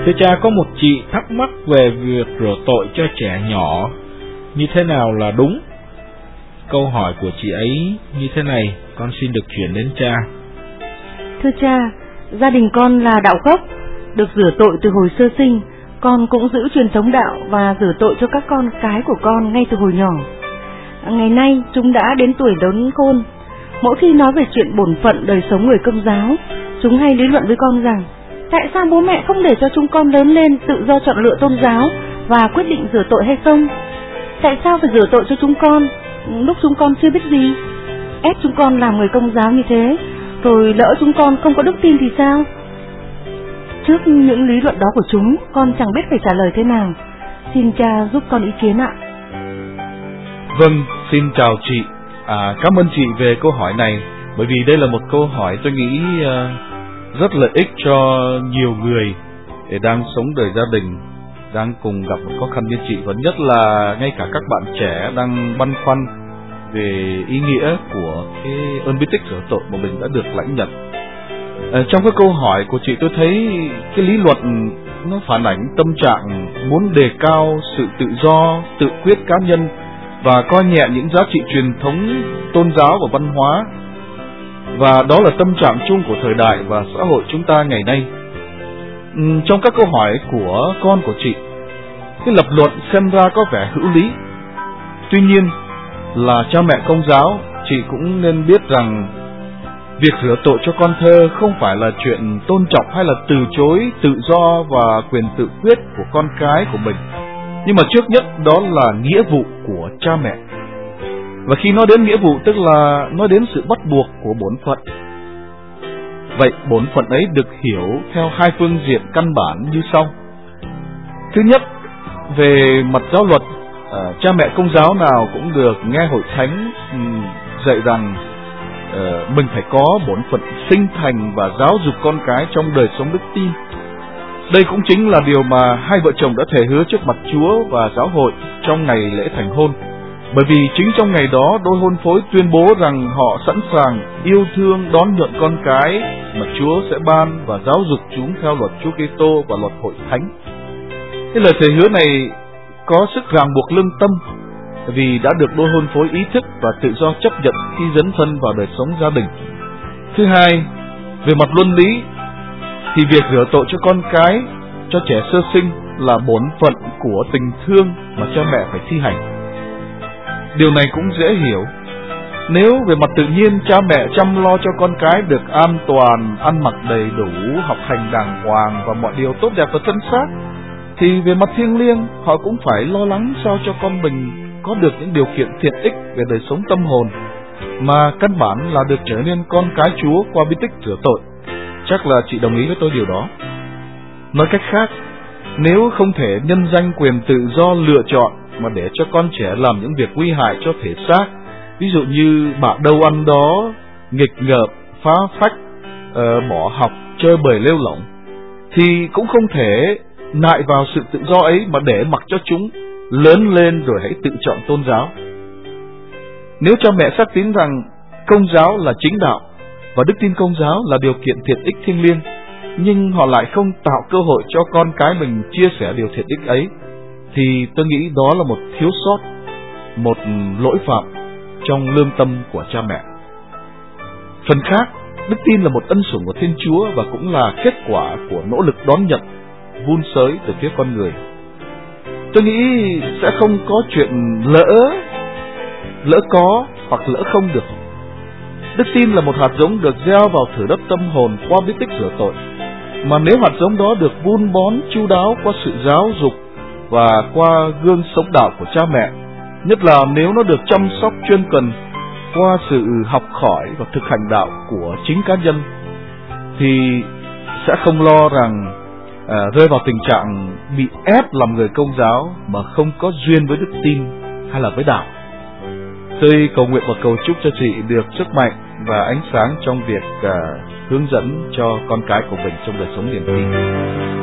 Thưa cha, có một chị thắc mắc về việc rửa tội cho trẻ nhỏ như thế nào là đúng. Câu hỏi của chị ấy như thế này, con xin được chuyển đến cha. Thưa cha, gia đình con là đạo gốc, được rửa tội từ hồi sơ sinh. Con cũng giữ truyền thống đạo và rửa tội cho các con cái của con ngay từ hồi nhỏ. Ngày nay chúng đã đến tuổi lớn khôn. Mỗi khi nói về chuyện bổn phận đời sống người Công giáo, chúng hay lý luận với con rằng tại sao bố mẹ không để cho chúng con lớn lên tự do chọn lựa tôn giáo và quyết định rửa tội hay không? Tại sao phải rửa tội cho chúng con lúc chúng con chưa biết gì? Ép chúng con làm người Công giáo như thế, rồi lỡ chúng con không có đức tin thì sao? Trước những lý luận đó của chúng, con chẳng biết phải trả lời thế nào. Xin cha giúp con ý kiến ạ. Vâng, xin chào chị. Cảm ơn chị về câu hỏi này, bởi vì đây là một câu hỏi tôi nghĩ rất lợi ích cho nhiều người để đang sống đời gia đình, đang cùng gặp một khó khăn như chị, và nhất là ngay cả các bạn trẻ đang băn khoăn về ý nghĩa của cái ơn bí tích rửa tội mà mình đã được lãnh nhận. Trong cái câu hỏi của chị tôi thấy cái lý luận nó phản ảnh tâm trạng muốn đề cao sự tự do, tự quyết cá nhân và coi nhẹ những giá trị truyền thống tôn giáo và văn hóa. Và đó là tâm trạng chung của thời đại và xã hội chúng ta ngày nay. Trong các câu hỏi của con của chị, cái lập luận xem ra có vẻ hữu lý. Tuy nhiên là cha mẹ Công giáo, chị cũng nên biết rằng việc rửa tội cho con thơ không phải là chuyện tôn trọng hay là từ chối tự do và quyền tự quyết của con cái của mình, nhưng mà trước nhất đó là nghĩa vụ của cha mẹ. Và khi nói đến nghĩa vụ tức là nói đến sự bắt buộc của bổn phận. Vậy bổn phận ấy được hiểu theo hai phương diện căn bản như sau. Thứ nhất, về mặt giáo luật, cha mẹ Công giáo nào cũng được nghe hội thánh dạy rằng mình phải có bổn phận sinh thành và giáo dục con cái trong đời sống đức tin. Đây cũng chính là điều mà hai vợ chồng đã thề hứa trước mặt Chúa và giáo hội trong ngày lễ thành hôn. Bởi vì chính trong ngày đó, đôi hôn phối tuyên bố rằng họ sẵn sàng yêu thương đón nhận con cái mà Chúa sẽ ban và giáo dục chúng theo luật Chúa Kitô và luật hội thánh. Cái lời thề hứa này có sức ràng buộc lương tâm, vì đã được đôi hôn phối ý thức và tự do chấp nhận khi dấn thân vào đời sống gia đình. Thứ hai, về mặt luân lý, thì việc rửa tội cho con cái, cho trẻ sơ sinh là bổn phận của tình thương mà cha mẹ phải thi hành. Điều này cũng dễ hiểu. Nếu về mặt tự nhiên cha mẹ chăm lo cho con cái được an toàn, ăn mặc đầy đủ, học hành đàng hoàng và mọi điều tốt đẹp và thân xác, thì về mặt thiêng liêng họ cũng phải lo lắng sao cho con mình có được những điều kiện tiện ích về đời sống tâm hồn, mà căn bản là được trở nên con cái Chúa qua bí tích rửa tội. Chắc là chị đồng ý với tôi điều đó. Nói cách khác, nếu không thể nhân danh quyền tự do lựa chọn mà để cho con trẻ làm những việc nguy hại cho thể xác, ví dụ như bạ đâu ăn đó, nghịch ngợm, phá phách, bỏ học, chơi bời lêu lỏng, thì cũng không thể nại vào sự tự do ấy mà để mặc cho chúng lớn lên rồi hãy tự chọn tôn giáo. Nếu cha mẹ xác tín rằng Công giáo là chính đạo và đức tin Công giáo là điều kiện thiện ích thiêng liêng, nhưng họ lại không tạo cơ hội cho con cái mình chia sẻ điều thiện ích ấy, thì tôi nghĩ đó là một thiếu sót, một lỗi phạm trong lương tâm của cha mẹ. Phần khác, đức tin là một ân sủng của Thiên Chúa và cũng là kết quả của nỗ lực đón nhận, vun sới từ phía con người. Tôi nghĩ sẽ không có chuyện lỡ có hoặc lỡ không được. Đức tin là một hạt giống được gieo vào thửa đất tâm hồn qua bí tích rửa tội, mà nếu hạt giống đó được vun bón chu đáo qua sự giáo dục và qua gương sống đạo của cha mẹ, nhất là nếu nó được chăm sóc chuyên cần qua sự học hỏi và thực hành đạo của chính cá nhân, thì sẽ không lo rằng rơi vào tình trạng bị ép làm người Công giáo mà không có duyên với đức tin hay là với đạo. Tôi cầu nguyện và cầu chúc cho chị được sức mạnh và ánh sáng trong việc hướng dẫn cho con cái của mình trong đời sống niềm tin.